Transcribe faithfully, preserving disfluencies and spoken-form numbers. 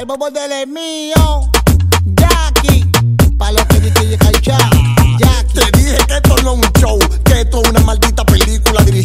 bobo del mío. Jackie, pa' los que dije Jackie. Te dije que esto no es un show, que esto es una maldita película dirigida